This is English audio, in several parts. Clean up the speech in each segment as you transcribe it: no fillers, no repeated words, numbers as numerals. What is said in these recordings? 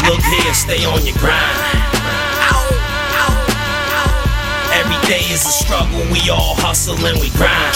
look here, stay on your grind. Every day is a struggle, we all hustle and we grind.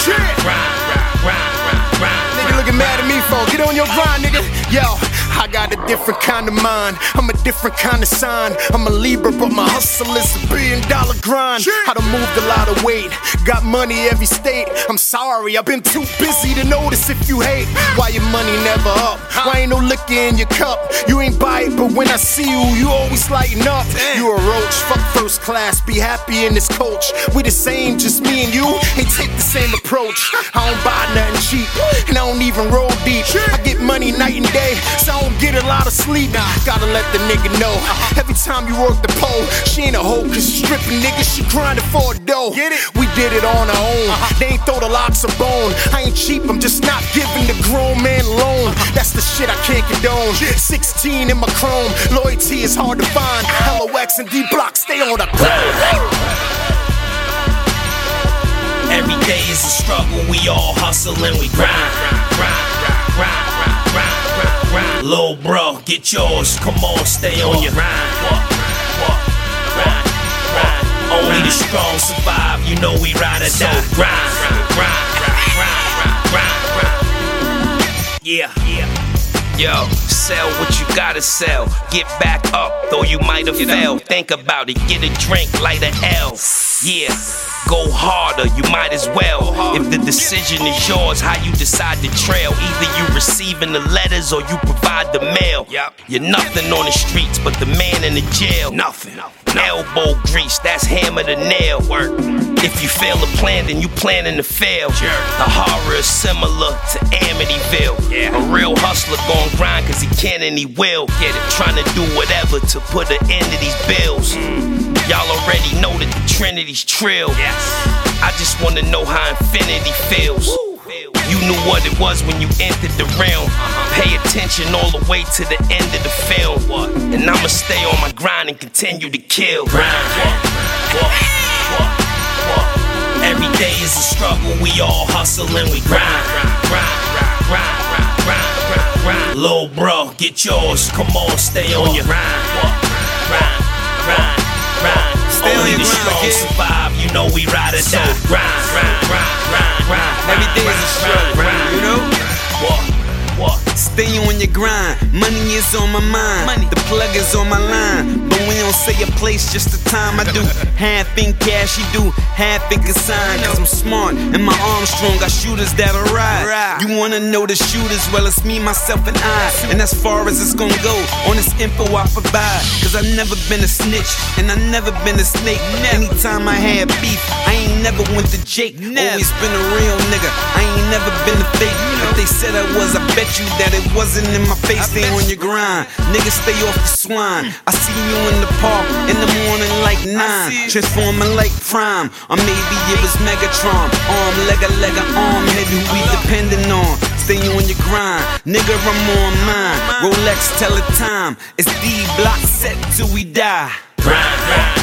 Nigga looking mad at me for, get on your grind, nigga. Yo, I got a different kind of mind, I'm a different kind of sign. I'm a Libra, but my hustle is $1 billion grind. I done moved a lot of weight, got money every state. I'm sorry, I've been too busy to notice if you hate. Why your money never up? Why ain't no liquor in your cup? You ain't buy it, but when I see you, you always lighten up. You a roach, fuck first class, be happy in this coach. We the same, just me and you, ain't take the same approach. I don't buy nothing cheap, and I don't even roll deep. I get money night and day, so I don't get a lot of sleep. Gotta let the nigga know, every time you work the pole, she ain't a hoe, cause she stripping niggas, she grinding for a dough. We did it on our own, they ain't throw the locks of bone. I ain't cheap, I'm just not giving the grown man loan. That's the shit I can't condone. 16 in my chrome, loyalty is hard to find. LOX and D-Block, stay on the grind. Every day is a struggle, we all hustle and we grind. Lil' bro, get yours, come on, stay on your grind. Only the strong survive, you know we ride or die. Grind. Yeah. Yo, sell what you gotta sell. Get back up, though you might have failed. Think about it, get a drink, light a L. Yeah, go harder, you might as well. If the decision is yours, how you decide to trail. Either you receiving the letters or you provide the mail. You're nothing on the streets, but the man in the jail. Nothing. Elbow grease, that's hammer to nail. Work. If you fail to plan, then you planning to fail. The horror is similar to Amityville. A real hustler gon' grind cause he can and he will. Trying to do whatever to put an end to these bills. Y'all already know that the Trinity's trill. I just wanna know how infinity feels. You knew what it was when you entered the realm. Pay attention all the way to the end of the film. And I'ma stay on my grind and continue to kill. Every day is a struggle, we all hustle and we grind. Lil' bro, get yours, come on, stay on your grind. Only the strong survive, you know we ride or die. Every day is a struggle, you know? Stay on your grind, money is on my mind. The plug is on my line, but we don't say a place, just the time. I do half in cash, you do half in consign. Cause I'm smart and my arm's strong, got shooters that'll ride. You wanna know the shooters? Well, it's me, myself, and I. And as far as it's gonna go, on this info I provide. Cause I've never been a snitch, and I never been a snake. Anytime I had beef, I ain't never went to Jake. Always been a real nigga, I ain't never been a fake. If they said I was, I bet you that it wasn't in my face. Stay on your grind, niggas stay off the swine. I see you in the park in the morning like 9, transforming like Prime, or maybe it was Megatron. Arm, leg, arm, maybe who we depending on. Stay on your grind, nigga, I'm on mine. Rolex, tell the time, it's D-Block set till we die. Grind.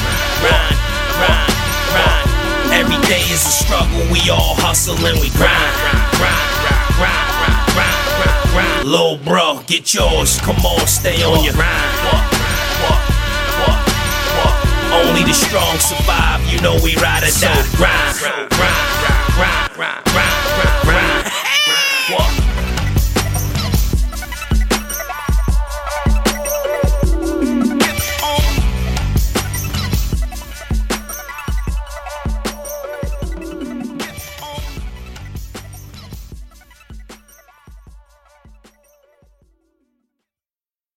Every day is a struggle, we all hustle and we grind. Lil' bro, get yours, come on, stay on your grind. Only the strong survive, you know we ride or die. Grind.